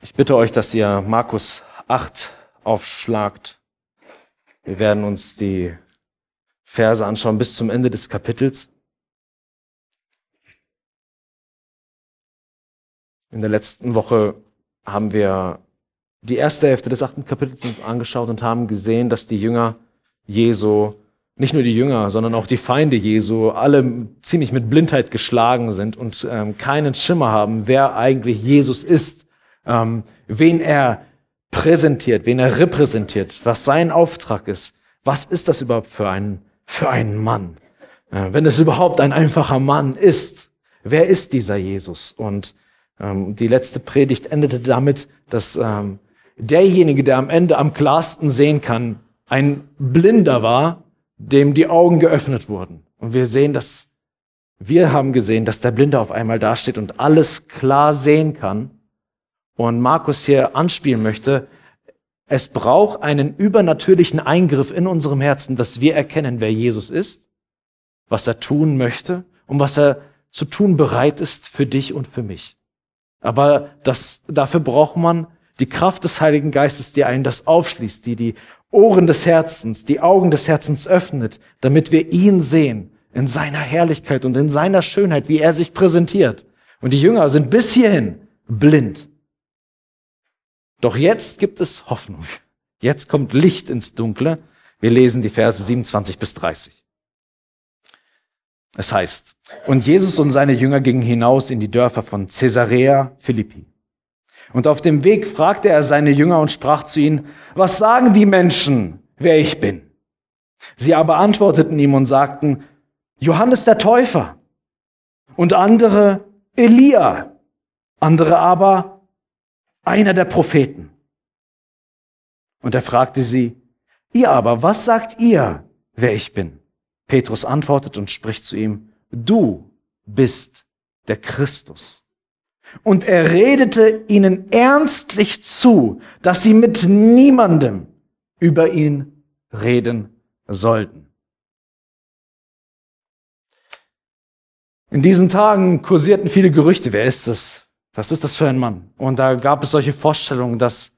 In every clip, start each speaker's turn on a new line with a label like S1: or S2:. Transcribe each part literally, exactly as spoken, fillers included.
S1: Ich bitte euch, dass ihr Markus acht aufschlagt. Wir werden uns die Verse anschauen bis zum Ende des Kapitels. In der letzten Woche haben wir die erste Hälfte des achten Kapitels uns angeschaut und haben gesehen, dass die Jünger Jesu, nicht nur die Jünger, sondern auch die Feinde Jesu, alle ziemlich mit Blindheit geschlagen sind und ähm, keinen Schimmer haben, wer eigentlich Jesus ist, ähm, wen er präsentiert, wen er repräsentiert, was sein Auftrag ist. Was ist das überhaupt für ein, für einen Mann? Äh, wenn es überhaupt ein einfacher Mann ist, wer ist dieser Jesus? Und ähm, die letzte Predigt endete damit, dass ähm, derjenige, der am Ende am klarsten sehen kann, ein Blinder war, dem die Augen geöffnet wurden. Und wir sehen, dass wir haben gesehen, dass der Blinde auf einmal dasteht und alles klar sehen kann. Und Markus hier anspielen möchte, es braucht einen übernatürlichen Eingriff in unserem Herzen, dass wir erkennen, wer Jesus ist, was er tun möchte und was er zu tun bereit ist für dich und für mich. Aber das, dafür braucht man die Kraft des Heiligen Geistes, die einen das aufschließt, die die Ohren des Herzens, die Augen des Herzens öffnet, damit wir ihn sehen in seiner Herrlichkeit und in seiner Schönheit, wie er sich präsentiert. Und die Jünger sind bis hierhin blind. Doch jetzt gibt es Hoffnung. Jetzt kommt Licht ins Dunkle. Wir lesen die Verse siebenundzwanzig bis dreißig. Es heißt, und Jesus und seine Jünger gingen hinaus in die Dörfer von Caesarea Philippi. Und auf dem Weg fragte er seine Jünger und sprach zu ihnen, was sagen die Menschen, wer ich bin? Sie aber antworteten ihm und sagten, Johannes der Täufer und andere Elia, andere aber einer der Propheten. Und er fragte sie, ihr aber, was sagt ihr, wer ich bin? Petrus antwortet und spricht zu ihm, du bist der Christus. Und er redete ihnen ernstlich zu, dass sie mit niemandem über ihn reden sollten. In diesen Tagen kursierten viele Gerüchte. Wer ist das? Was ist das für ein Mann? Und da gab es solche Vorstellungen, dass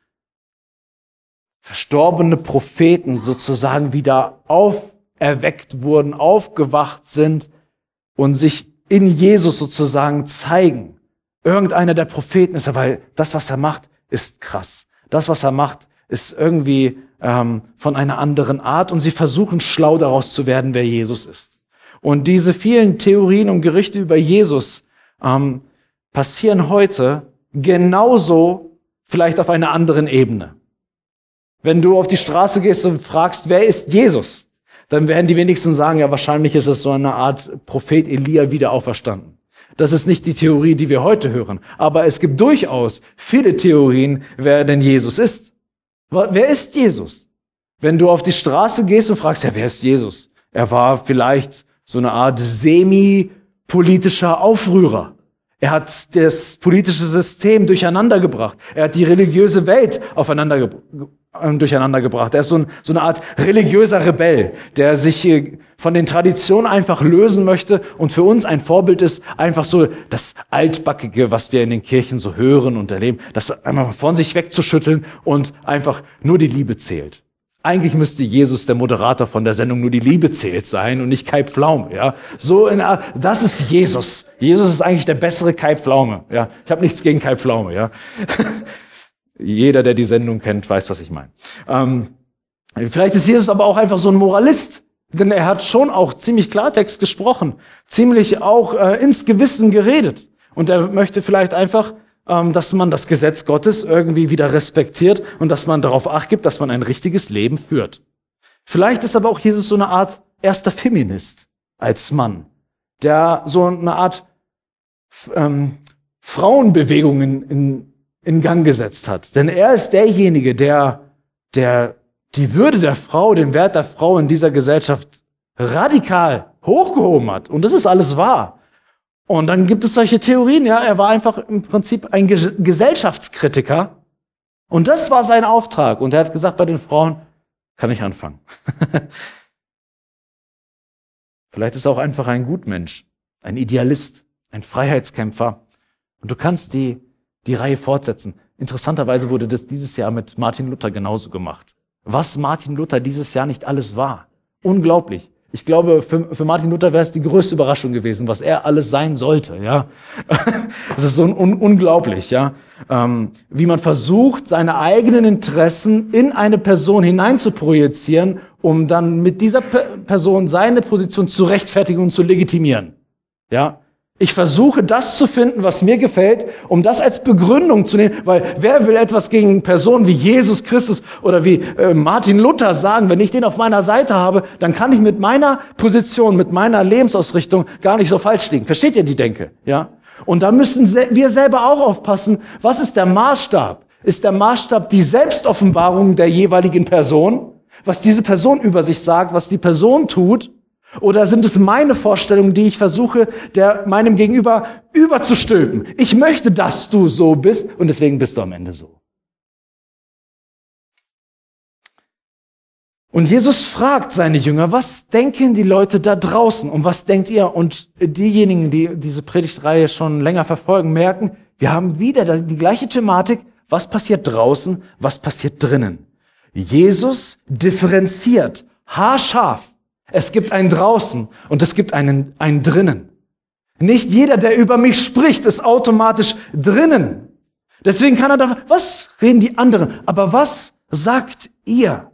S1: verstorbene Propheten sozusagen wieder auferweckt wurden, aufgewacht sind und sich in Jesus sozusagen zeigen. Irgendeiner der Propheten ist er, weil das, was er macht, ist krass. Das, was er macht, ist irgendwie ähm, von einer anderen Art und sie versuchen schlau daraus zu werden, wer Jesus ist. Und diese vielen Theorien und Gerüchte über Jesus ähm, passieren heute genauso, vielleicht auf einer anderen Ebene. Wenn du auf die Straße gehst und fragst, wer ist Jesus, dann werden die wenigsten sagen, ja, wahrscheinlich ist es so eine Art Prophet Elia wieder auferstanden. Das ist nicht die Theorie, die wir heute hören. Aber es gibt durchaus viele Theorien, wer denn Jesus ist. Wer ist Jesus? Wenn du auf die Straße gehst und fragst, ja, wer ist Jesus? Er war vielleicht so eine Art semi-politischer Aufrührer. Er hat das politische System durcheinander gebracht. Er hat die religiöse Welt aufeinander gebracht. durcheinander gebracht. Er ist so, ein, so eine Art religiöser Rebell, der sich von den Traditionen einfach lösen möchte und für uns ein Vorbild ist, einfach so das Altbackige, was wir in den Kirchen so hören und erleben, das einmal von sich wegzuschütteln und einfach nur die Liebe zählt. Eigentlich müsste Jesus der Moderator von der Sendung Nur die Liebe zählt sein und nicht Kai Pflaume, ja. So in Art, das ist Jesus. Jesus ist eigentlich der bessere Kai Pflaume, ja. Ich habe nichts gegen Kai Pflaume, ja. Jeder, der die Sendung kennt, weiß, was ich meine. Ähm, vielleicht ist Jesus aber auch einfach so ein Moralist, denn er hat schon auch ziemlich Klartext gesprochen, ziemlich auch äh, ins Gewissen geredet. Und er möchte vielleicht einfach, ähm, dass man das Gesetz Gottes irgendwie wieder respektiert und dass man darauf Acht gibt, dass man ein richtiges Leben führt. Vielleicht ist aber auch Jesus so eine Art erster Feminist als Mann, der so eine Art ähm, Frauenbewegung in, in in Gang gesetzt hat. Denn er ist derjenige, der, der die Würde der Frau, den Wert der Frau in dieser Gesellschaft radikal hochgehoben hat. Und das ist alles wahr. Und dann gibt es solche Theorien, ja, er war einfach im Prinzip ein Ges- Gesellschaftskritiker. Und das war sein Auftrag. Und er hat gesagt, bei den Frauen kann ich anfangen. Vielleicht ist er auch einfach ein Gutmensch, ein Idealist, ein Freiheitskämpfer. Und du kannst die die Reihe fortsetzen. Interessanterweise wurde das dieses Jahr mit Martin Luther genauso gemacht. Was Martin Luther dieses Jahr nicht alles war. Unglaublich. Ich glaube, für, für Martin Luther wäre es die größte Überraschung gewesen, was er alles sein sollte. Ja, es ist so un unglaublich, ja, ähm, wie man versucht, seine eigenen Interessen in eine Person hineinzuprojizieren, um dann mit dieser Pe Person seine Position zu rechtfertigen und zu legitimieren. Ja. Ich versuche, das zu finden, was mir gefällt, um das als Begründung zu nehmen, weil wer will etwas gegen Personen wie Jesus Christus oder wie äh, Martin Luther sagen, wenn ich den auf meiner Seite habe, dann kann ich mit meiner Position, mit meiner Lebensausrichtung gar nicht so falsch liegen. Versteht ihr die Denke? Ja? Und da müssen wir selber auch aufpassen, was ist der Maßstab? Ist der Maßstab die Selbstoffenbarung der jeweiligen Person, was diese Person über sich sagt, was die Person tut? Oder sind es meine Vorstellungen, die ich versuche, der meinem Gegenüber überzustülpen? Ich möchte, dass du so bist und deswegen bist du am Ende so. Und Jesus fragt seine Jünger, was denken die Leute da draußen und was denkt ihr? Und diejenigen, die diese Predigtreihe schon länger verfolgen, merken, wir haben wieder die gleiche Thematik. Was passiert draußen? Was passiert drinnen? Jesus differenziert, haarscharf. Es gibt einen draußen und es gibt einen, einen drinnen. Nicht jeder, der über mich spricht, ist automatisch drinnen. Deswegen kann er da, was reden die anderen? Aber was sagt ihr?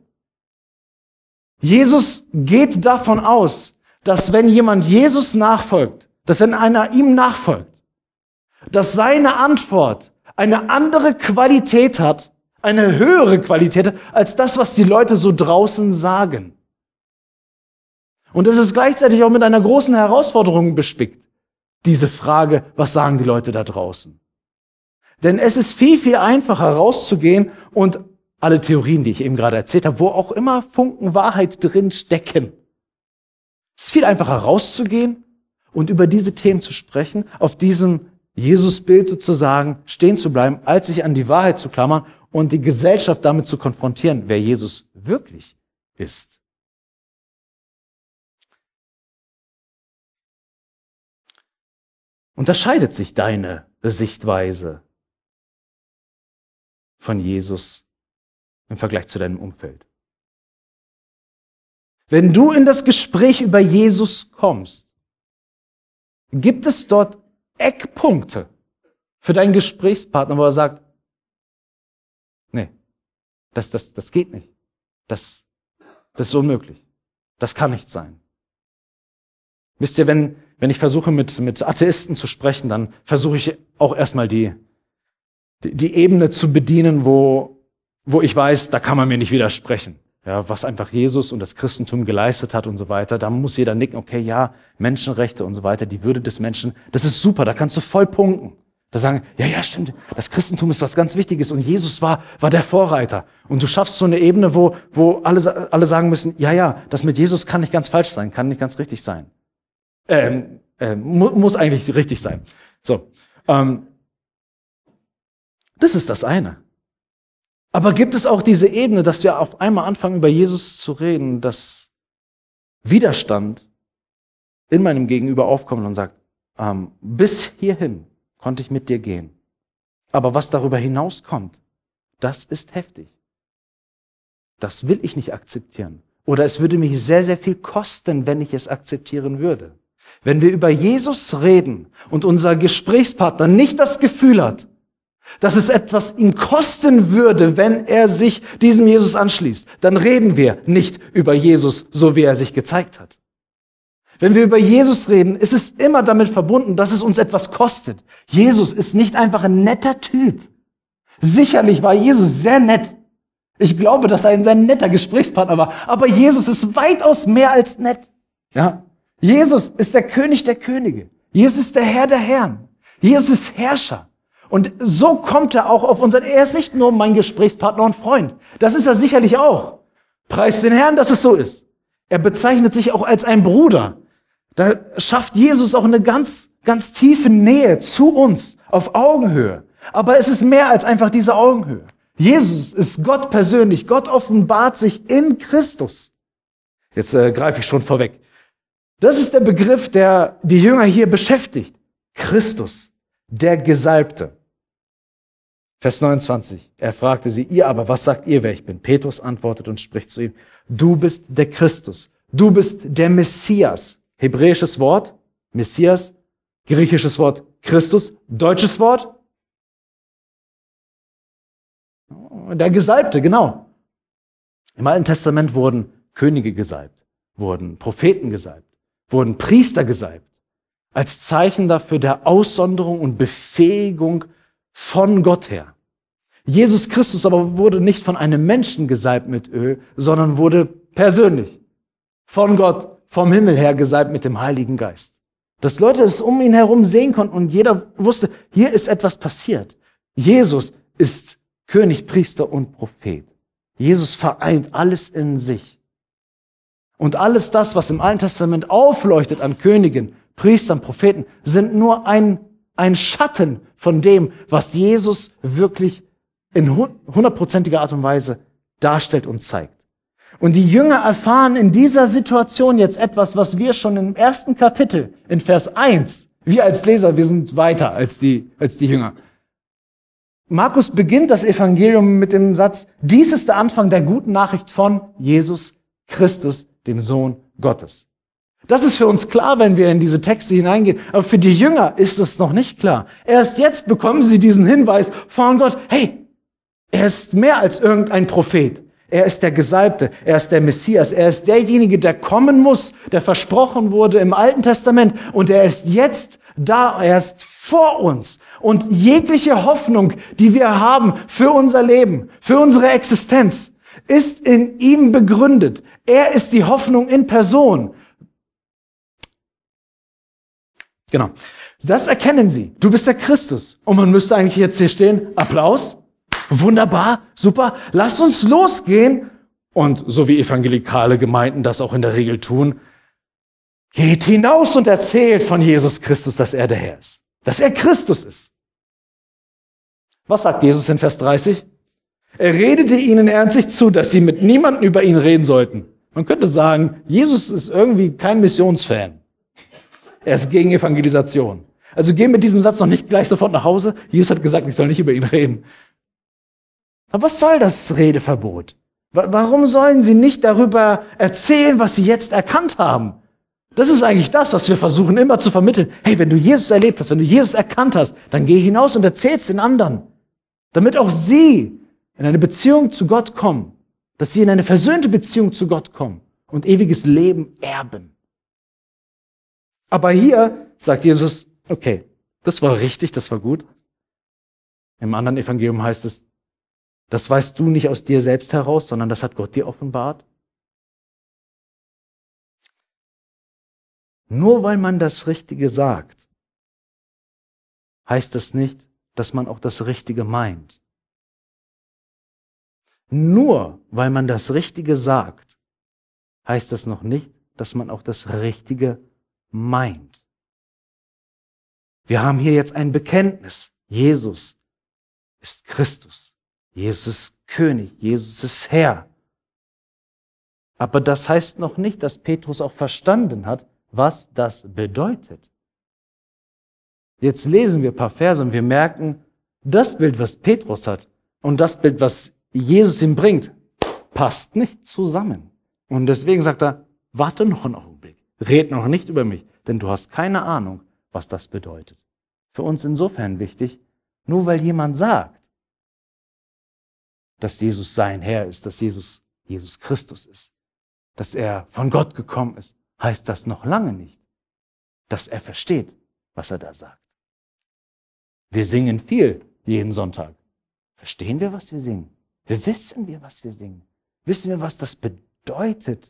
S1: Jesus geht davon aus, dass wenn jemand Jesus nachfolgt, dass wenn einer ihm nachfolgt, dass seine Antwort eine andere Qualität hat, eine höhere Qualität als das, was die Leute so draußen sagen. Und es ist gleichzeitig auch mit einer großen Herausforderung bespickt, diese Frage, was sagen die Leute da draußen? Denn es ist viel, viel einfacher rauszugehen und alle Theorien, die ich eben gerade erzählt habe, wo auch immer Funken Wahrheit drin stecken. Es ist viel einfacher rauszugehen und über diese Themen zu sprechen, auf diesem Jesusbild sozusagen stehen zu bleiben, als sich an die Wahrheit zu klammern und die Gesellschaft damit zu konfrontieren, wer Jesus wirklich ist. Unterscheidet sich deine Sichtweise von Jesus im Vergleich zu deinem Umfeld? Wenn du in das Gespräch über Jesus kommst, gibt es dort Eckpunkte für deinen Gesprächspartner, wo er sagt, nee, das, das, das geht nicht. Das, das ist unmöglich. Das kann nicht sein. Wisst ihr, wenn, wenn ich versuche, mit, mit Atheisten zu sprechen, dann versuche ich auch erstmal die, die, die Ebene zu bedienen, wo, wo ich weiß, da kann man mir nicht widersprechen. Ja, was einfach Jesus und das Christentum geleistet hat und so weiter. Da muss jeder nicken, okay, ja, Menschenrechte und so weiter, die Würde des Menschen, das ist super, da kannst du voll punkten. Da sagen, ja, ja, stimmt, das Christentum ist was ganz Wichtiges und Jesus war, war der Vorreiter. Und du schaffst so eine Ebene, wo, wo alle, alle sagen müssen, ja, ja, das mit Jesus kann nicht ganz falsch sein, kann nicht ganz richtig sein. Ähm, äh, mu muss eigentlich richtig sein. So, ähm, das ist das eine. Aber gibt es auch diese Ebene, dass wir auf einmal anfangen, über Jesus zu reden, dass Widerstand in meinem Gegenüber aufkommt und sagt, ähm, bis hierhin konnte ich mit dir gehen. Aber was darüber hinauskommt, das ist heftig. Das will ich nicht akzeptieren. Oder es würde mich sehr, sehr viel kosten, wenn ich es akzeptieren würde. Wenn wir über Jesus reden und unser Gesprächspartner nicht das Gefühl hat, dass es etwas ihm kosten würde, wenn er sich diesem Jesus anschließt, dann reden wir nicht über Jesus, so wie er sich gezeigt hat. Wenn wir über Jesus reden, ist es immer damit verbunden, dass es uns etwas kostet. Jesus ist nicht einfach ein netter Typ. Sicherlich war Jesus sehr nett. Ich glaube, dass er ein sehr netter Gesprächspartner war. Aber Jesus ist weitaus mehr als nett. Ja? Jesus ist der König der Könige. Jesus ist der Herr der Herren. Jesus ist Herrscher. Und so kommt er auch auf unseren, er ist nicht nur mein Gesprächspartner und Freund. Das ist er sicherlich auch. Preis den Herrn, dass es so ist. Er bezeichnet sich auch als ein Bruder. Da schafft Jesus auch eine ganz, ganz tiefe Nähe zu uns, auf Augenhöhe. Aber es ist mehr als einfach diese Augenhöhe. Jesus ist Gott persönlich. Gott offenbart sich in Christus. Jetzt äh, greife ich schon vorweg. Das ist der Begriff, der die Jünger hier beschäftigt. Christus, der Gesalbte. Vers neunundzwanzig. Er fragte sie, ihr aber, was sagt ihr, wer ich bin? Petrus antwortet und spricht zu ihm, du bist der Christus, du bist der Messias. Hebräisches Wort, Messias, griechisches Wort, Christus, deutsches Wort, der Gesalbte, genau. Im Alten Testament wurden Könige gesalbt, wurden Propheten gesalbt, wurden Priester gesalbt, als Zeichen dafür der Aussonderung und Befähigung von Gott her. Jesus Christus aber wurde nicht von einem Menschen gesalbt mit Öl, sondern wurde persönlich von Gott, vom Himmel her gesalbt mit dem Heiligen Geist. Dass Leute es um ihn herum sehen konnten und jeder wusste, hier ist etwas passiert. Jesus ist König, Priester und Prophet. Jesus vereint alles in sich. Und alles das, was im Alten Testament aufleuchtet an Königen, Priestern, Propheten, sind nur ein, ein Schatten von dem, was Jesus wirklich in hundertprozentiger Art und Weise darstellt und zeigt. Und die Jünger erfahren in dieser Situation jetzt etwas, was wir schon im ersten Kapitel, in Vers eins, wir als Leser, wir sind weiter als die, als die Jünger. Markus beginnt das Evangelium mit dem Satz, dies ist der Anfang der guten Nachricht von Jesus Christus, dem Sohn Gottes. Das ist für uns klar, wenn wir in diese Texte hineingehen. Aber für die Jünger ist es noch nicht klar. Erst jetzt bekommen sie diesen Hinweis von Gott. Hey, er ist mehr als irgendein Prophet. Er ist der Gesalbte. Er ist der Messias. Er ist derjenige, der kommen muss, der versprochen wurde im Alten Testament. Und er ist jetzt da. Er ist vor uns. Und jegliche Hoffnung, die wir haben für unser Leben, für unsere Existenz, ist in ihm begründet. Er ist die Hoffnung in Person. Genau. Das erkennen sie. Du bist der Christus. Und man müsste eigentlich jetzt hier stehen. Applaus. Wunderbar. Super. Lasst uns losgehen. Und so wie evangelikale Gemeinden das auch in der Regel tun, geht hinaus und erzählt von Jesus Christus, dass er der Herr ist. Dass er Christus ist. Was sagt Jesus in Vers dreißig? Er redete ihnen ernstlich zu, dass sie mit niemandem über ihn reden sollten. Man könnte sagen, Jesus ist irgendwie kein Missionsfan. Er ist gegen Evangelisation. Also geh mit diesem Satz noch nicht gleich sofort nach Hause. Jesus hat gesagt, ich soll nicht über ihn reden. Aber was soll das Redeverbot? Warum sollen sie nicht darüber erzählen, was sie jetzt erkannt haben? Das ist eigentlich das, was wir versuchen immer zu vermitteln. Hey, wenn du Jesus erlebt hast, wenn du Jesus erkannt hast, dann geh hinaus und erzähl's den anderen. Damit auch sie in eine Beziehung zu Gott kommen. Dass sie in eine versöhnte Beziehung zu Gott kommen und ewiges Leben erben. Aber hier sagt Jesus, okay, das war richtig, das war gut. Im anderen Evangelium heißt es, das weißt du nicht aus dir selbst heraus, sondern das hat Gott dir offenbart. Nur weil man das Richtige sagt, heißt das nicht, dass man auch das Richtige meint. Nur weil man das Richtige sagt, heißt das noch nicht, dass man auch das Richtige meint. Wir haben hier jetzt ein Bekenntnis. Jesus ist Christus. Jesus ist König. Jesus ist Herr. Aber das heißt noch nicht, dass Petrus auch verstanden hat, was das bedeutet. Jetzt lesen wir ein paar Verse und wir merken, das Bild, was Petrus hat und das Bild, was Jesus ihm bringt, passt nicht zusammen. Und deswegen sagt er, warte noch einen Augenblick, red noch nicht über mich, denn du hast keine Ahnung, was das bedeutet. Für uns insofern wichtig, nur weil jemand sagt, dass Jesus sein Herr ist, dass Jesus Jesus Christus ist, dass er von Gott gekommen ist, heißt das noch lange nicht, dass er versteht, was er da sagt. Wir singen viel jeden Sonntag. Verstehen wir, was wir singen? Wissen wir, was wir singen? Wissen wir, was das bedeutet?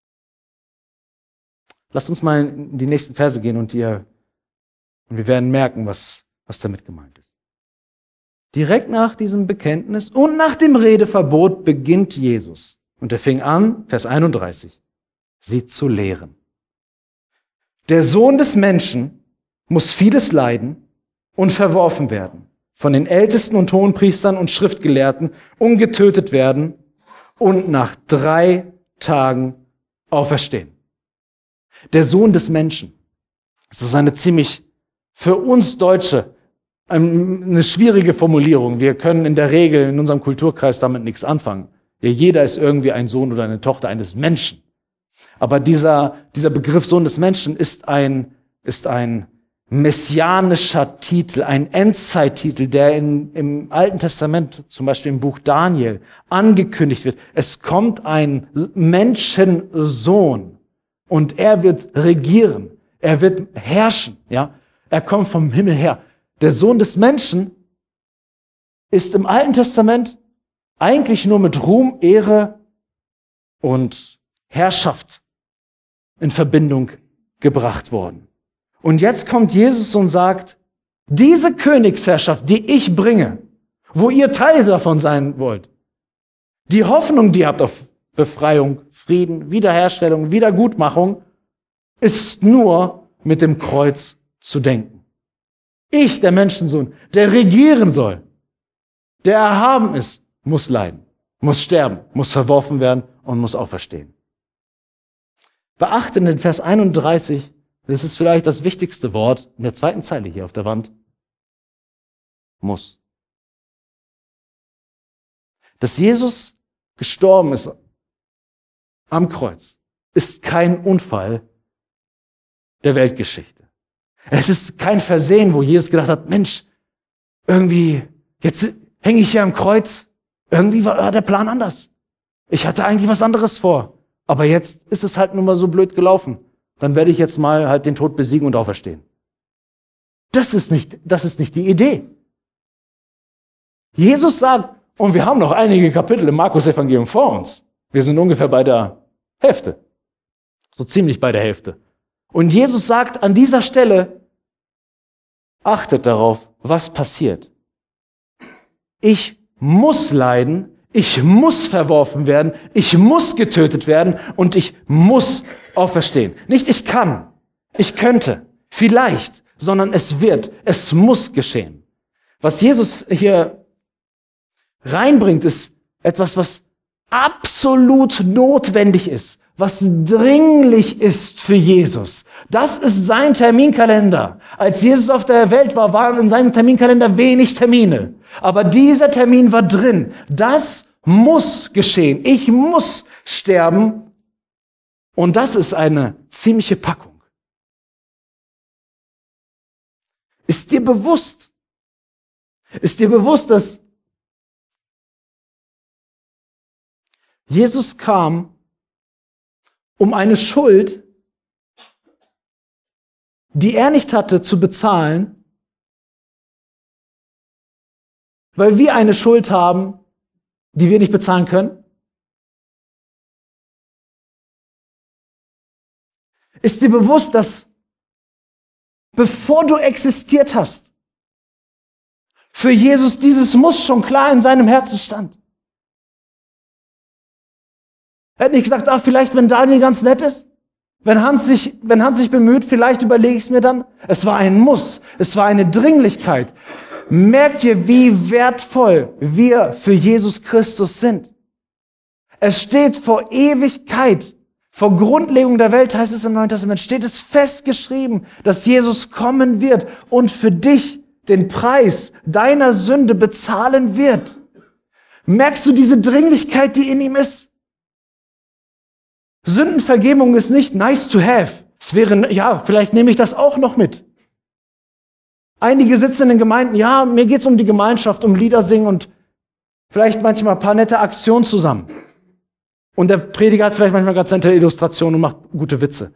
S1: Lasst uns mal in die nächsten Verse gehen und, ihr, und wir werden merken, was, was damit gemeint ist. Direkt nach diesem Bekenntnis und nach dem Redeverbot beginnt Jesus. Und er fing an, Vers einunddreißig, sie zu lehren. Der Sohn des Menschen muss vieles leiden und verworfen werden, von den Ältesten und Hohenpriestern und Schriftgelehrten und getötet werden und nach drei Tagen auferstehen. Der Sohn des Menschen. Das ist eine ziemlich für uns Deutsche eine schwierige Formulierung. Wir können in der Regel in unserem Kulturkreis damit nichts anfangen. Ja, jeder ist irgendwie ein Sohn oder eine Tochter eines Menschen. Aber dieser, dieser Begriff Sohn des Menschen ist ein, ist ein messianischer Titel, ein Endzeittitel, der in, im Alten Testament, zum Beispiel im Buch Daniel, angekündigt wird. Es kommt ein Menschensohn und er wird regieren, er wird herrschen. Ja? Er kommt vom Himmel her. Der Sohn des Menschen ist im Alten Testament eigentlich nur mit Ruhm, Ehre und Herrschaft in Verbindung gebracht worden. Und jetzt kommt Jesus und sagt, diese Königsherrschaft, die ich bringe, wo ihr Teil davon sein wollt, die Hoffnung, die ihr habt auf Befreiung, Frieden, Wiederherstellung, Wiedergutmachung, ist nur mit dem Kreuz zu denken. Ich, der Menschensohn, der regieren soll, der erhaben ist, muss leiden, muss sterben, muss verworfen werden und muss auferstehen. Beachte in den Vers einunddreißig, das ist vielleicht das wichtigste Wort in der zweiten Zeile hier auf der Wand. Muss. Dass Jesus gestorben ist am Kreuz, ist kein Unfall der Weltgeschichte. Es ist kein Versehen, wo Jesus gedacht hat, Mensch, irgendwie, jetzt hänge ich hier am Kreuz. Irgendwie war der Plan anders. Ich hatte eigentlich was anderes vor. Aber jetzt ist es halt nun mal so blöd gelaufen. Dann werde ich jetzt mal halt den Tod besiegen und auferstehen. Das ist nicht, das ist nicht die Idee. Jesus sagt, und wir haben noch einige Kapitel im Markus-Evangelium vor uns. Wir sind ungefähr bei der Hälfte. So ziemlich bei der Hälfte. Und Jesus sagt an dieser Stelle, achtet darauf, was passiert. Ich muss leiden, ich muss verworfen werden, ich muss getötet werden und ich muss auferstehen. Nicht ich kann, ich könnte, vielleicht, sondern es wird, es muss geschehen. Was Jesus hier reinbringt, ist etwas, was absolut notwendig ist, was dringlich ist für Jesus. Das ist sein Terminkalender. Als Jesus auf der Welt war, waren in seinem Terminkalender wenig Termine. Aber dieser Termin war drin. Das muss geschehen. Ich muss sterben. Und das ist eine ziemliche Packung. Ist dir bewusst, ist dir bewusst, dass Jesus kam, um eine Schuld, die er nicht hatte, zu bezahlen, weil wir eine Schuld haben, die wir nicht bezahlen können? Ist dir bewusst, dass bevor du existiert hast, für Jesus dieses Muss schon klar in seinem Herzen stand? Er hat nicht gesagt, ah, vielleicht, wenn Daniel ganz nett ist, wenn Hans sich, wenn Hans sich bemüht, vielleicht überlege ich es mir dann. Es war ein Muss, es war eine Dringlichkeit. Merkt ihr, wie wertvoll wir für Jesus Christus sind? Es steht vor Ewigkeit, vor Grundlegung der Welt, heißt es im Neuen Testament, steht es festgeschrieben, dass Jesus kommen wird und für dich den Preis deiner Sünde bezahlen wird. Merkst du diese Dringlichkeit, die in ihm ist? Sündenvergebung ist nicht nice to have. Es wäre, ja, vielleicht nehme ich das auch noch mit. Einige sitzen in den Gemeinden, ja, mir geht's um die Gemeinschaft, um Lieder singen und vielleicht manchmal ein paar nette Aktionen zusammen. Und der Prediger hat vielleicht manchmal ganz nette Illustrationen und macht gute Witze.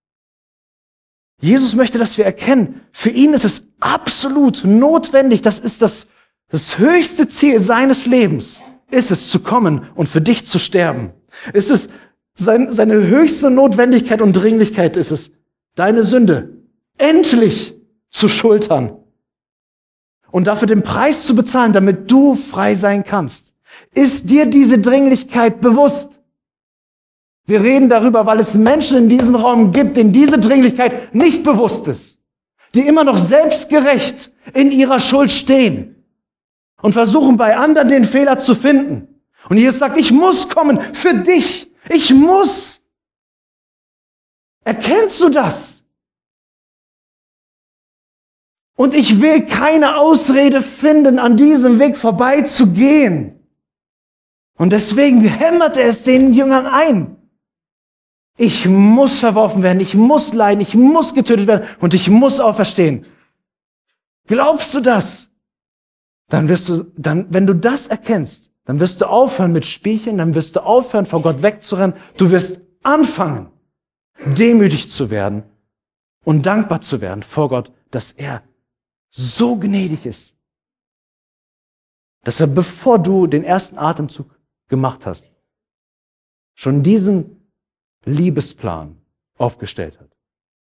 S1: Jesus möchte, dass wir erkennen, für ihn ist es absolut notwendig, das ist das, das höchste Ziel seines Lebens, ist es zu kommen und für dich zu sterben. Ist es Sein, seine höchste Notwendigkeit und Dringlichkeit ist es, deine Sünde endlich zu schultern und dafür den Preis zu bezahlen, damit du frei sein kannst. Ist dir diese Dringlichkeit bewusst? Wir reden darüber, weil es Menschen in diesem Raum gibt, denen diese Dringlichkeit nicht bewusst ist, die immer noch selbstgerecht in ihrer Schuld stehen und versuchen bei anderen den Fehler zu finden. Und Jesus sagt, ich muss kommen für dich. Ich muss. Erkennst du das? Und ich will keine Ausrede finden, an diesem Weg vorbeizugehen. Und deswegen hämmert er es den Jüngern ein. Ich muss verworfen werden, ich muss leiden, ich muss getötet werden und ich muss auferstehen. Glaubst du das? Dann wirst du, dann, wenn du das erkennst, dann wirst du aufhören mit Spielchen, dann wirst du aufhören, vor Gott wegzurennen. Du wirst anfangen, demütig zu werden und dankbar zu werden vor Gott, dass er so gnädig ist, dass er, bevor du den ersten Atemzug gemacht hast, schon diesen Liebesplan aufgestellt hat.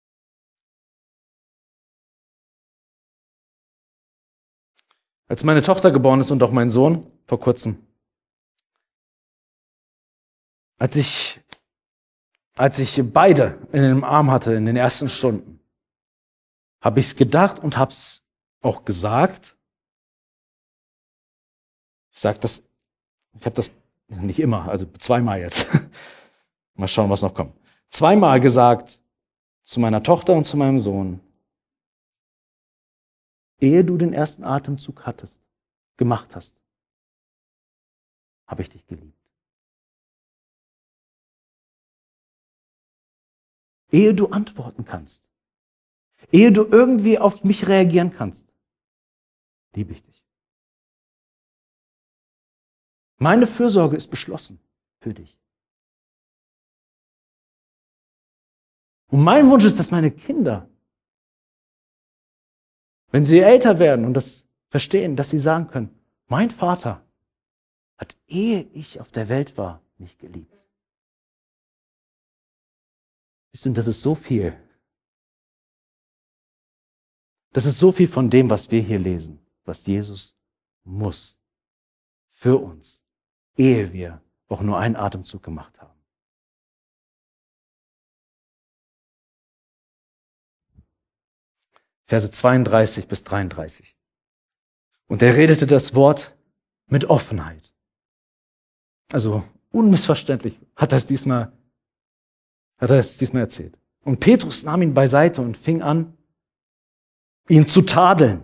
S1: Als meine Tochter geboren ist und auch mein Sohn vor kurzem, als ich, als ich beide in den Arm hatte in den ersten Stunden, habe ich es gedacht und habe es auch gesagt. Ich sage das, ich habe das nicht immer, also zweimal jetzt. Mal schauen, was noch kommt. Zweimal gesagt zu meiner Tochter und zu meinem Sohn, ehe du den ersten Atemzug hattest, gemacht hast, habe ich dich geliebt. Ehe du antworten kannst, ehe du irgendwie auf mich reagieren kannst, liebe ich dich. Meine Fürsorge ist beschlossen für dich. Und mein Wunsch ist, dass meine Kinder, wenn sie älter werden und das verstehen, dass sie sagen können, mein Vater hat, ehe ich auf der Welt war, mich geliebt. Siehst du, das ist so viel. Das ist so viel von dem, was wir hier lesen, was Jesus muss für uns, ehe wir auch nur einen Atemzug gemacht haben. Verse zweiunddreißig bis dreiunddreißig. Und er redete das Wort mit Offenheit. Also unmissverständlich hat er es diesmal, hat er es diesmal erzählt. Und Petrus nahm ihn beiseite und fing an, ihn zu tadeln.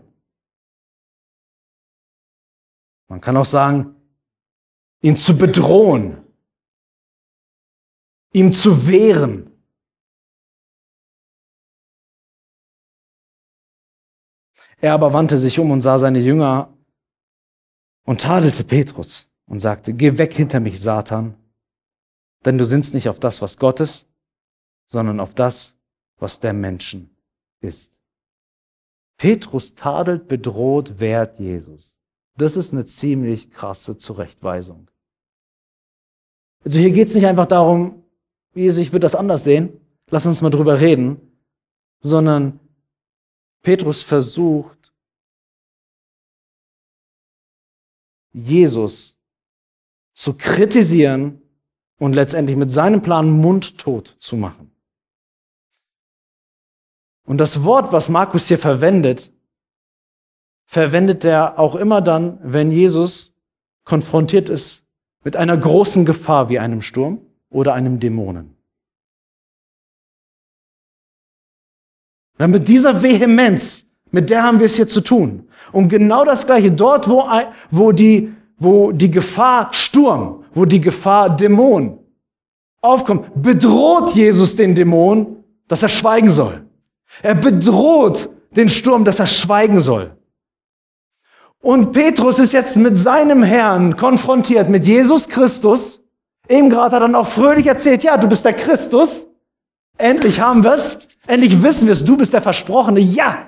S1: Man kann auch sagen, ihn zu bedrohen, ihm zu wehren. Er aber wandte sich um und sah seine Jünger und tadelte Petrus und sagte, geh weg hinter mich, Satan, denn du sinnst nicht auf das, was Gott ist, sondern auf das, was der Menschen ist. Petrus tadelt, bedroht, wehrt Jesus. Das ist eine ziemlich krasse Zurechtweisung. Also hier geht es nicht einfach darum, Jesus, ich würde das anders sehen, lass uns mal drüber reden, sondern Petrus versucht, Jesus zu kritisieren und letztendlich mit seinem Plan mundtot zu machen. Und das Wort, was Markus hier verwendet, verwendet er auch immer dann, wenn Jesus konfrontiert ist mit einer großen Gefahr wie einem Sturm oder einem Dämonen. Und mit dieser Vehemenz, mit der haben wir es hier zu tun. Und genau das Gleiche, dort, wo, wo, die, wo die Gefahr Sturm, wo die Gefahr Dämon aufkommt, bedroht Jesus den Dämon, dass er schweigen soll. Er bedroht den Sturm, dass er schweigen soll. Und Petrus ist jetzt mit seinem Herrn konfrontiert, mit Jesus Christus. Eben gerade hat er dann auch fröhlich erzählt, ja, du bist der Christus. Endlich haben wir es. Endlich wissen wir es, du bist der Versprochene. Ja.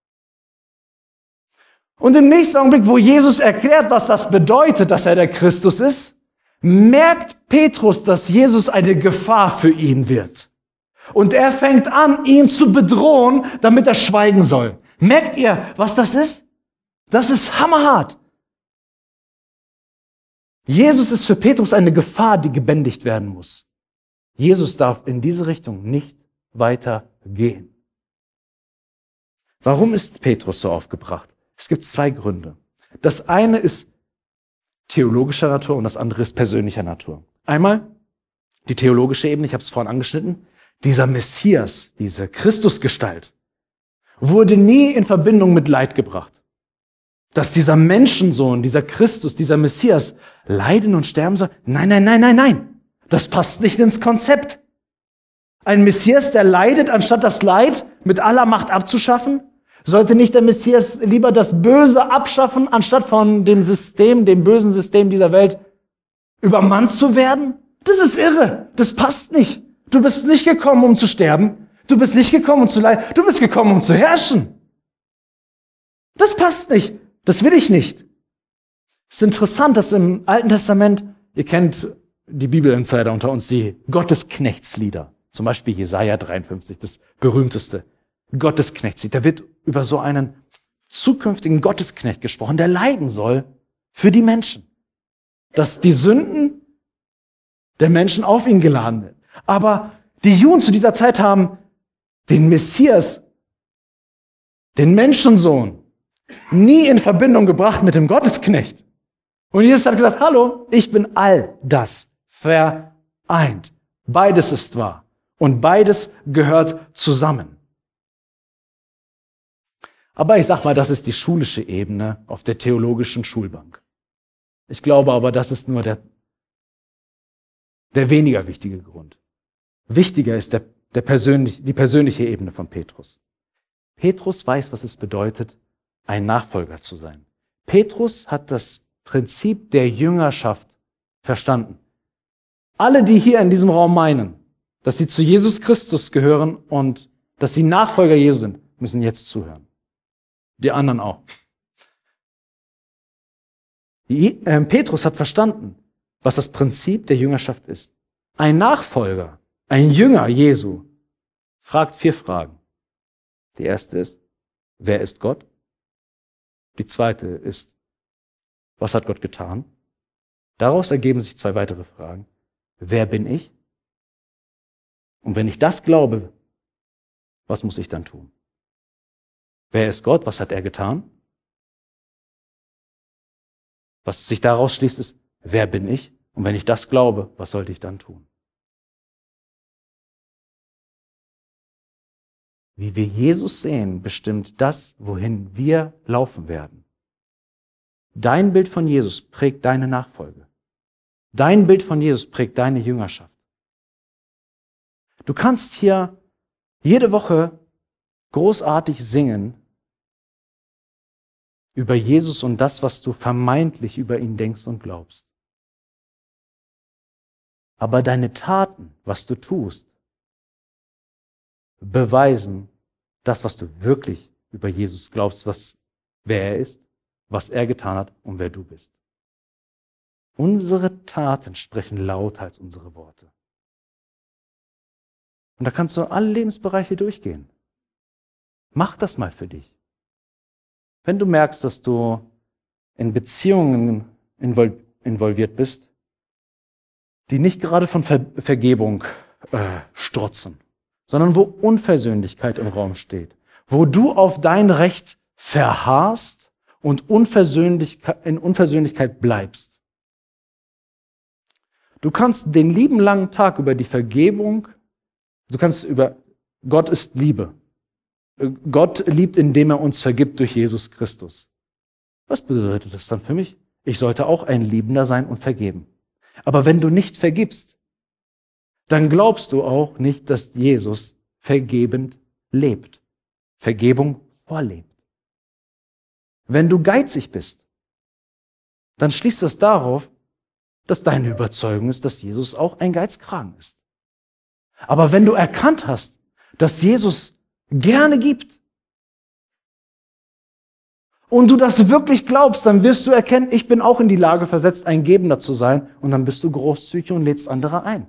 S1: Und im nächsten Augenblick, wo Jesus erklärt, was das bedeutet, dass er der Christus ist, merkt Petrus, dass Jesus eine Gefahr für ihn wird. Und er fängt an, ihn zu bedrohen, damit er schweigen soll. Merkt ihr, was das ist? Das ist hammerhart. Jesus ist für Petrus eine Gefahr, die gebändigt werden muss. Jesus darf in diese Richtung nicht weiter gehen. Warum ist Petrus so aufgebracht? Es gibt zwei Gründe. Das eine ist theologischer Natur und das andere ist persönlicher Natur. Einmal die theologische Ebene, ich habe es vorhin angeschnitten, dieser Messias, diese Christusgestalt. wurde nie in Verbindung mit Leid gebracht. Dass dieser Menschensohn, dieser Christus, dieser Messias leiden und sterben soll? Nein, nein, nein, nein, nein. Das passt nicht ins Konzept. Ein Messias, der leidet, anstatt das Leid mit aller Macht abzuschaffen? Sollte nicht der Messias lieber das Böse abschaffen, anstatt von dem System, dem bösen System dieser Welt übermannt zu werden? Das ist irre. Das passt nicht. Du bist nicht gekommen, um zu sterben. Du bist nicht gekommen, um zu leiden. Du bist gekommen, um zu herrschen. Das passt nicht. Das will ich nicht. Es ist interessant, dass im Alten Testament, ihr kennt die Bibelinsider unter uns, die Gottesknechtslieder. Zum Beispiel Jesaja dreiundfünfzig, das berühmteste Gottesknechtslied. Da wird über so einen zukünftigen Gottesknecht gesprochen, der leiden soll für die Menschen. Dass die Sünden der Menschen auf ihn geladen werden. Aber die Juden zu dieser Zeit haben den Messias, den Menschensohn, nie in Verbindung gebracht mit dem Gottesknecht. Und Jesus hat gesagt, hallo, ich bin all das vereint. Beides ist wahr. Und beides gehört zusammen. Aber ich sag mal, das ist die schulische Ebene auf der theologischen Schulbank. Ich glaube aber, das ist nur der, der weniger wichtige Grund. Wichtiger ist der, der persönlich, die persönliche Ebene von Petrus. Petrus weiß, was es bedeutet, ein Nachfolger zu sein. Petrus hat das Prinzip der Jüngerschaft verstanden. Alle, die hier in diesem Raum meinen, dass sie zu Jesus Christus gehören und dass sie Nachfolger Jesu sind, müssen jetzt zuhören. Die anderen auch. Petrus hat verstanden, was das Prinzip der Jüngerschaft ist. Ein Nachfolger, ein Jünger Jesu, fragt vier Fragen. Die erste ist, wer ist Gott? Die zweite ist, was hat Gott getan? Daraus ergeben sich zwei weitere Fragen. Wer bin ich? Und wenn ich das glaube, was muss ich dann tun? Wer ist Gott? Was hat er getan? Was sich daraus schließt, ist, wer bin ich? Und wenn ich das glaube, was sollte ich dann tun? Wie wir Jesus sehen, bestimmt das, wohin wir laufen werden. Dein Bild von Jesus prägt deine Nachfolge. Dein Bild von Jesus prägt deine Jüngerschaft. Du kannst hier jede Woche großartig singen über Jesus und das, was du vermeintlich über ihn denkst und glaubst. Aber deine Taten, was du tust, beweisen das, was du wirklich über Jesus glaubst, was, wer er ist, was er getan hat und wer du bist. Unsere Taten sprechen lauter als unsere Worte. Und da kannst du alle Lebensbereiche durchgehen. Mach das mal für dich. Wenn du merkst, dass du in Beziehungen involviert bist, die nicht gerade von Ver- Vergebung äh, strotzen, sondern wo Unversöhnlichkeit im Raum steht, wo du auf dein Recht verharrst und Unversöhnlichkeit, in Unversöhnlichkeit bleibst. Du kannst den lieben langen Tag über die Vergebung, du kannst über Gott ist Liebe. Gott liebt, indem er uns vergibt durch Jesus Christus. Was bedeutet das dann für mich? Ich sollte auch ein Liebender sein und vergeben. Aber wenn du nicht vergibst, dann glaubst du auch nicht, dass Jesus vergebend lebt, Vergebung vorlebt. Wenn du geizig bist, dann schließt das darauf, dass deine Überzeugung ist, dass Jesus auch ein Geizkragen ist. Aber wenn du erkannt hast, dass Jesus gerne gibt und du das wirklich glaubst, dann wirst du erkennen, ich bin auch in die Lage versetzt, ein Gebender zu sein, und dann bist du großzügig und lädst andere ein.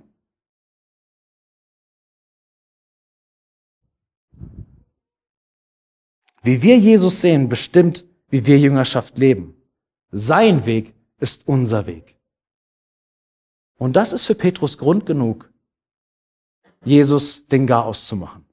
S1: Wie wir Jesus sehen, bestimmt, wie wir Jüngerschaft leben. Sein Weg ist unser Weg. Und das ist für Petrus Grund genug, Jesus den Garaus zu machen.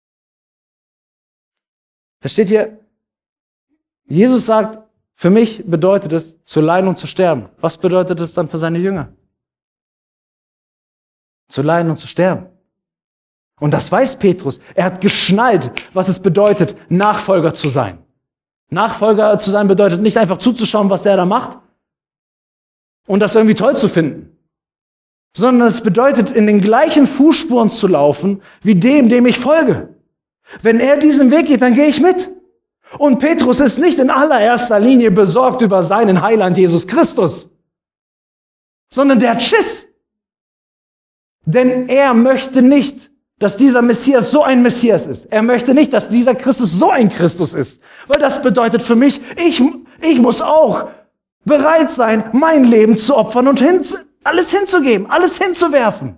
S1: Versteht ihr? Jesus sagt, für mich bedeutet es, zu leiden und zu sterben. Was bedeutet es dann für seine Jünger? Zu leiden und zu sterben. Und das weiß Petrus. Er hat geschnallt, was es bedeutet, Nachfolger zu sein. Nachfolger zu sein bedeutet nicht einfach zuzuschauen, was er da macht und das irgendwie toll zu finden, sondern es bedeutet, in den gleichen Fußspuren zu laufen, wie dem, dem ich folge. Wenn er diesen Weg geht, dann gehe ich mit. Und Petrus ist nicht in allererster Linie besorgt über seinen Heiland Jesus Christus, sondern der hat Schiss. Denn er möchte nicht, dass dieser Messias so ein Messias ist. Er möchte nicht, dass dieser Christus so ein Christus ist. Weil das bedeutet für mich, ich, ich muss auch bereit sein, mein Leben zu opfern und hin, alles hinzugeben, alles hinzuwerfen.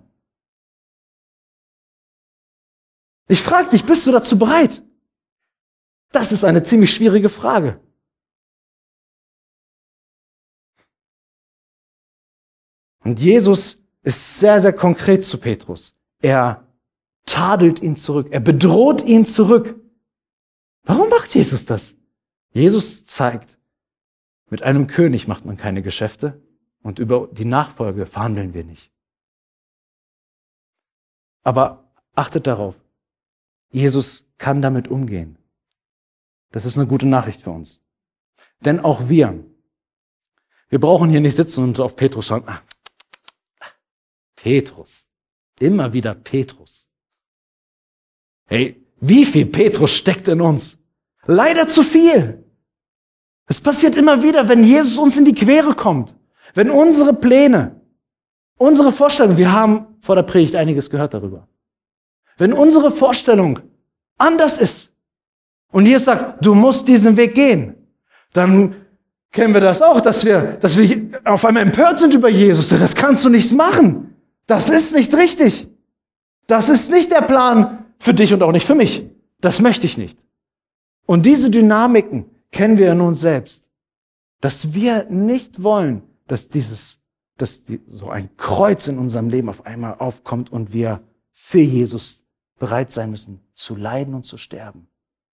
S1: Ich frage dich, bist du dazu bereit? Das ist eine ziemlich schwierige Frage. Und Jesus ist sehr, sehr konkret zu Petrus. Er tadelt ihn zurück. Er bedroht ihn zurück. Warum macht Jesus das? Jesus zeigt, mit einem König macht man keine Geschäfte und über die Nachfolge verhandeln wir nicht. Aber achtet darauf, Jesus kann damit umgehen. Das ist eine gute Nachricht für uns. Denn auch wir, wir brauchen hier nicht sitzen und auf Petrus schauen. Ah, Petrus, immer wieder Petrus. Hey, wie viel Petrus steckt in uns? Leider zu viel. Es passiert immer wieder, wenn Jesus uns in die Quere kommt. Wenn unsere Pläne, unsere Vorstellung, wir haben vor der Predigt einiges gehört darüber. Wenn unsere Vorstellung anders ist und Jesus sagt, du musst diesen Weg gehen, dann kennen wir das auch, dass wir, dass wir auf einmal empört sind über Jesus. Das kannst du nicht machen. Das ist nicht richtig. Das ist nicht der Plan für dich und auch nicht für mich. Das möchte ich nicht. Und diese Dynamiken kennen wir in uns selbst. Dass wir nicht wollen, dass dieses, dass die, so ein Kreuz in unserem Leben auf einmal aufkommt und wir für Jesus bereit sein müssen, zu leiden und zu sterben.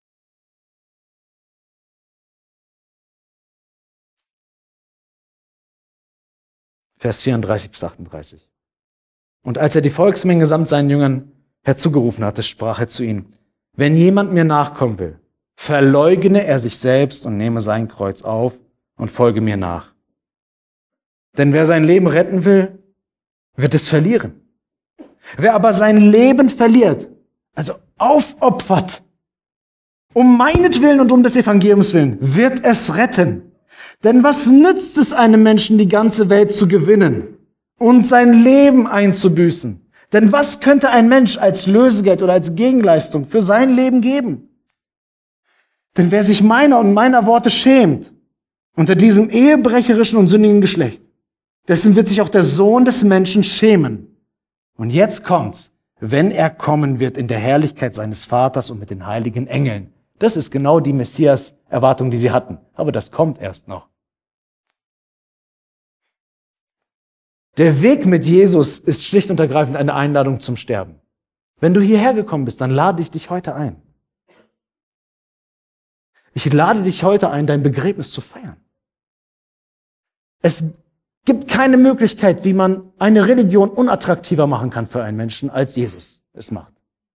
S1: Vers vierunddreißig bis achtunddreißig. Und als er die Volksmenge samt seinen Jüngern herzugerufen hatte, sprach er zu ihnen, wenn jemand mir nachkommen will, verleugne er sich selbst und nehme sein Kreuz auf und folge mir nach. Denn wer sein Leben retten will, wird es verlieren. Wer aber sein Leben verliert, also aufopfert, um meinetwillen und um des Evangeliums willen, wird es retten. Denn was nützt es einem Menschen, die ganze Welt zu gewinnen und sein Leben einzubüßen? Denn was könnte ein Mensch als Lösegeld oder als Gegenleistung für sein Leben geben? Denn wer sich meiner und meiner Worte schämt, unter diesem ehebrecherischen und sündigen Geschlecht, dessen wird sich auch der Sohn des Menschen schämen. Und jetzt kommt's, wenn er kommen wird in der Herrlichkeit seines Vaters und mit den heiligen Engeln. Das ist genau die Messias-Erwartung, die sie hatten. Aber das kommt erst noch. Der Weg mit Jesus ist schlicht und ergreifend eine Einladung zum Sterben. Wenn du hierher gekommen bist, dann lade ich dich heute ein. Ich lade dich heute ein, dein Begräbnis zu feiern. Es gibt keine Möglichkeit, wie man eine Religion unattraktiver machen kann für einen Menschen, als Jesus es macht.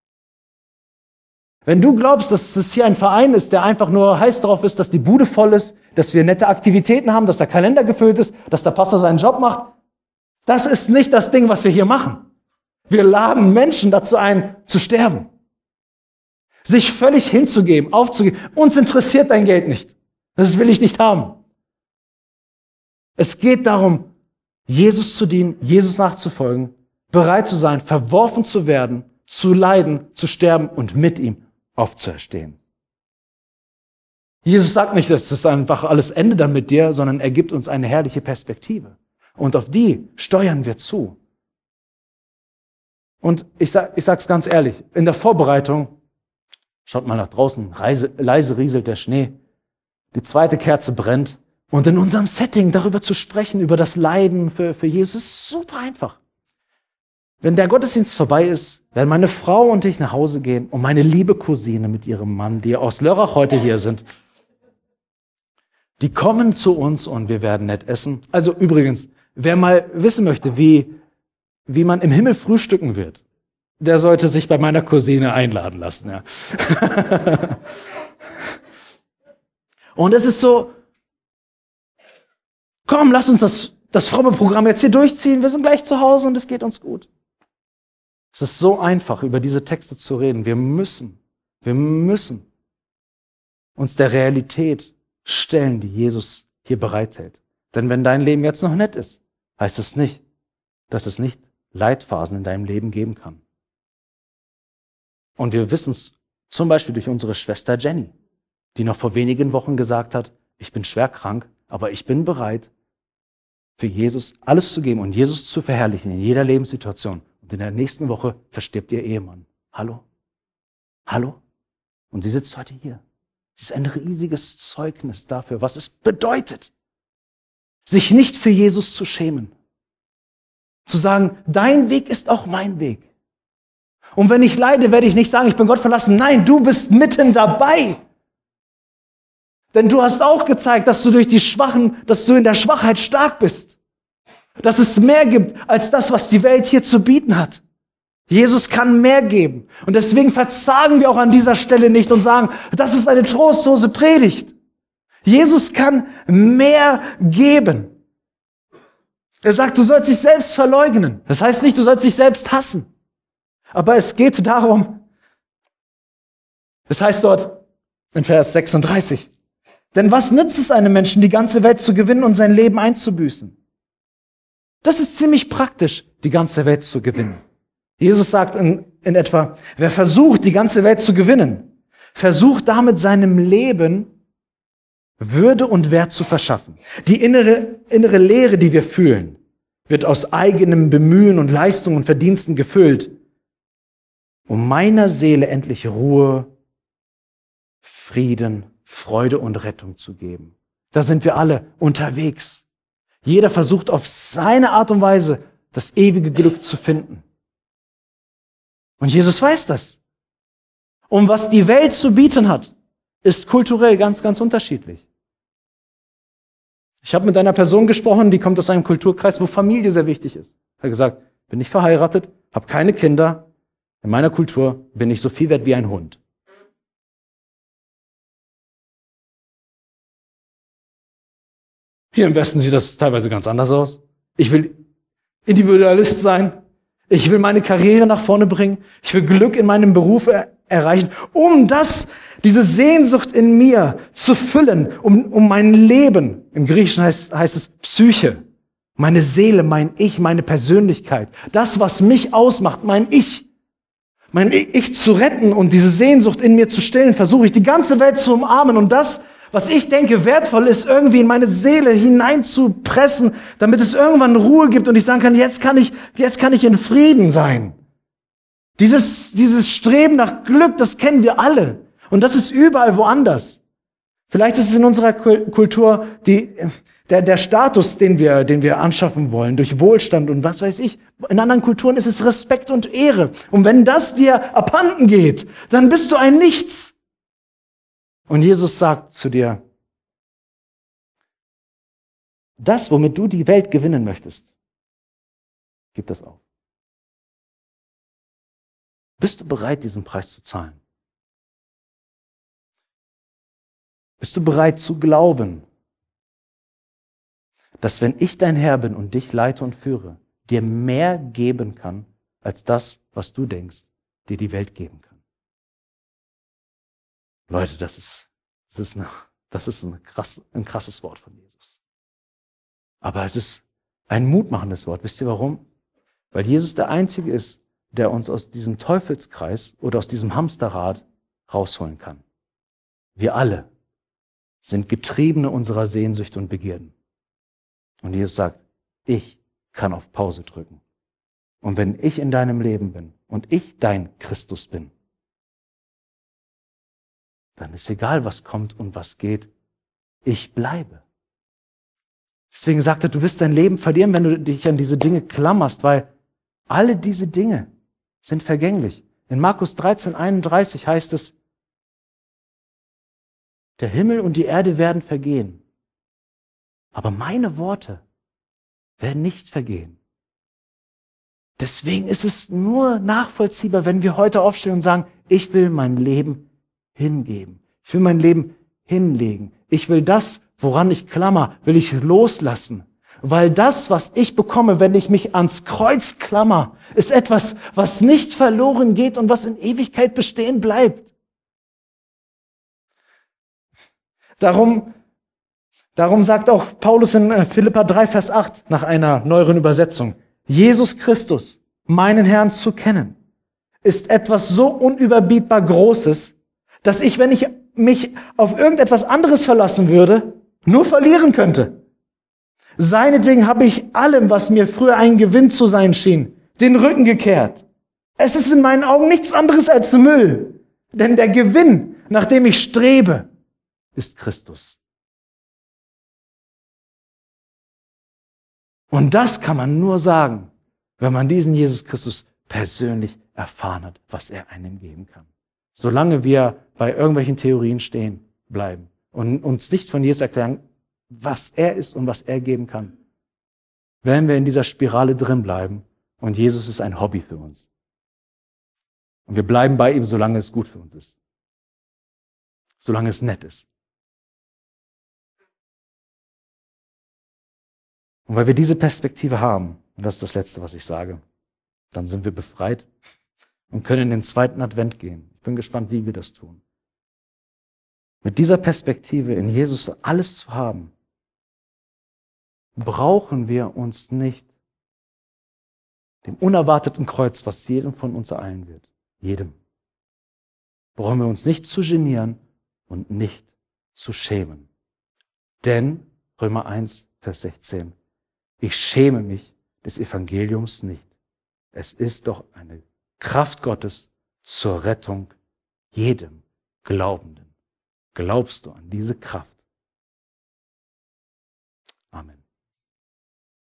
S1: Wenn du glaubst, dass es hier ein Verein ist, der einfach nur heiß darauf ist, dass die Bude voll ist, dass wir nette Aktivitäten haben, dass der Kalender gefüllt ist, dass der Pastor seinen Job macht, das ist nicht das Ding, was wir hier machen. Wir laden Menschen dazu ein, zu sterben. Sich völlig hinzugeben, aufzugeben. Uns interessiert dein Geld nicht. Das will ich nicht haben. Es geht darum, Jesus zu dienen, Jesus nachzufolgen, bereit zu sein, verworfen zu werden, zu leiden, zu sterben und mit ihm aufzuerstehen. Jesus sagt nicht, dass das einfach alles endet dann mit dir, sondern er gibt uns eine herrliche Perspektive. Und auf die steuern wir zu. Und ich, sag, ich sag's ganz ehrlich, in der Vorbereitung, schaut mal nach draußen, leise, leise rieselt der Schnee, die zweite Kerze brennt. Und in unserem Setting darüber zu sprechen, über das Leiden für, für Jesus, ist super einfach. Wenn der Gottesdienst vorbei ist, werden meine Frau und ich nach Hause gehen und meine liebe Cousine mit ihrem Mann, die aus Lörrach heute hier sind, die kommen zu uns und wir werden nett essen. Also übrigens, wer mal wissen möchte, wie, wie man im Himmel frühstücken wird, der sollte sich bei meiner Cousine einladen lassen. Ja. Und es ist so, komm, lass uns das, das fromme Programm jetzt hier durchziehen. Wir sind gleich zu Hause und es geht uns gut. Es ist so einfach, über diese Texte zu reden. Wir müssen, wir müssen uns der Realität stellen, die Jesus hier bereithält. Denn wenn dein Leben jetzt noch nett ist, heißt es nicht, dass es nicht Leitphasen in deinem Leben geben kann. Und wir wissen es zum Beispiel durch unsere Schwester Jenny, die noch vor wenigen Wochen gesagt hat, ich bin schwer krank, aber ich bin bereit, für Jesus alles zu geben und Jesus zu verherrlichen in jeder Lebenssituation. Und in der nächsten Woche verstirbt ihr Ehemann. Hallo? Hallo? Und sie sitzt heute hier. Sie ist ein riesiges Zeugnis dafür, was es bedeutet, sich nicht für Jesus zu schämen. Zu sagen, dein Weg ist auch mein Weg. Und wenn ich leide, werde ich nicht sagen, ich bin Gott verlassen. Nein, du bist mitten dabei. Denn du hast auch gezeigt, dass du durch die Schwachen, dass du in der Schwachheit stark bist. Dass es mehr gibt als das, was die Welt hier zu bieten hat. Jesus kann mehr geben. Und deswegen verzagen wir auch an dieser Stelle nicht und sagen, das ist eine trostlose Predigt. Jesus kann mehr geben. Er sagt, du sollst dich selbst verleugnen. Das heißt nicht, du sollst dich selbst hassen. Aber es geht darum, es heißt dort in Vers sechsunddreißig, denn was nützt es einem Menschen, die ganze Welt zu gewinnen und sein Leben einzubüßen? Das ist ziemlich praktisch, die ganze Welt zu gewinnen. Jesus sagt in, in etwa, wer versucht, die ganze Welt zu gewinnen, versucht damit seinem Leben Würde und Wert zu verschaffen. Die innere, innere Leere, die wir fühlen, wird aus eigenem Bemühen und Leistung und Verdiensten gefüllt, um meiner Seele endlich Ruhe, Frieden, Freude und Rettung zu geben. Da sind wir alle unterwegs. Jeder versucht auf seine Art und Weise das ewige Glück zu finden. Und Jesus weiß das. Und was die Welt zu bieten hat, ist kulturell ganz, ganz unterschiedlich. Ich habe mit einer Person gesprochen, die kommt aus einem Kulturkreis, wo Familie sehr wichtig ist. Er hat gesagt, bin nicht verheiratet, habe keine Kinder. In meiner Kultur bin ich so viel wert wie ein Hund. Hier im Westen sieht das teilweise ganz anders aus. Ich will Individualist sein. Ich will meine Karriere nach vorne bringen. Ich will Glück in meinem Beruf er- erreichen, um das, diese Sehnsucht in mir zu füllen, um, um mein Leben. Im Griechischen heißt, heißt es Psyche. Meine Seele, mein Ich, meine Persönlichkeit. Das, was mich ausmacht, mein Ich. Mein Ich zu retten und diese Sehnsucht in mir zu stillen, versuche ich die ganze Welt zu umarmen und das, was ich denke wertvoll ist, irgendwie in meine Seele hineinzupressen, damit es irgendwann Ruhe gibt und ich sagen kann, jetzt kann ich, jetzt kann ich in Frieden sein. Dieses, dieses Streben nach Glück, das kennen wir alle. Und das ist überall woanders. Vielleicht ist es in unserer Kultur die, der, der Status, den wir, den wir anschaffen wollen, durch Wohlstand und was weiß ich. In anderen Kulturen ist es Respekt und Ehre. Und wenn das dir abhanden geht, dann bist du ein Nichts. Und Jesus sagt zu dir, das, womit du die Welt gewinnen möchtest, gib das auf. Bist du bereit, diesen Preis zu zahlen? Bist du bereit zu glauben, dass wenn ich dein Herr bin und dich leite und führe, dir mehr geben kann, als das, was du denkst, dir die Welt geben kann? Leute, das ist, das ist, eine, das ist ein, krass, ein krasses Wort von Jesus. Aber es ist ein mutmachendes Wort. Wisst ihr warum? Weil Jesus der Einzige ist, der uns aus diesem Teufelskreis oder aus diesem Hamsterrad rausholen kann. Wir alle sind Getriebene unserer Sehnsucht und Begierden. Und Jesus sagt, ich kann auf Pause drücken. Und wenn ich in deinem Leben bin und ich dein Christus bin, dann ist egal, was kommt und was geht. Ich bleibe. Deswegen sagt er, du wirst dein Leben verlieren, wenn du dich an diese Dinge klammerst, weil alle diese Dinge sind vergänglich. In Markus dreizehn einunddreißig heißt es, der Himmel und die Erde werden vergehen, aber meine Worte werden nicht vergehen. Deswegen ist es nur nachvollziehbar, wenn wir heute aufstehen und sagen, ich will mein Leben hingeben. Ich will mein Leben hinlegen. Ich will das, woran ich klammer, will ich loslassen. Weil das, was ich bekomme, wenn ich mich ans Kreuz klammer, ist etwas, was nicht verloren geht und was in Ewigkeit bestehen bleibt. Darum, darum sagt auch Paulus in Philipper drei, Vers acht nach einer neueren Übersetzung, Jesus Christus, meinen Herrn zu kennen, ist etwas so unüberbietbar Großes, dass ich, wenn ich mich auf irgendetwas anderes verlassen würde, nur verlieren könnte. Seinetwegen habe ich allem, was mir früher ein Gewinn zu sein schien, den Rücken gekehrt. Es ist in meinen Augen nichts anderes als Müll, denn der Gewinn, nach dem ich strebe, ist Christus. Und das kann man nur sagen, wenn man diesen Jesus Christus persönlich erfahren hat, was er einem geben kann. Solange wir bei irgendwelchen Theorien stehen bleiben und uns nicht von Jesus erklären, was er ist und was er geben kann, werden wir in dieser Spirale drin bleiben und Jesus ist ein Hobby für uns. Und wir bleiben bei ihm, solange es gut für uns ist. Solange es nett ist. Und weil wir diese Perspektive haben, und das ist das Letzte, was ich sage, dann sind wir befreit und können in den zweiten Advent gehen. Ich bin gespannt, wie wir das tun. Mit dieser Perspektive in Jesus alles zu haben, brauchen wir uns nicht dem unerwarteten Kreuz, was jedem von uns ereilen wird. Jedem. Brauchen wir uns nicht zu genieren und nicht zu schämen. Denn, Römer eins, Vers sechzehn, ich schäme mich des Evangeliums nicht. Es ist doch eine Kraft Gottes zur Rettung jedem Glaubenden. Glaubst du an diese Kraft?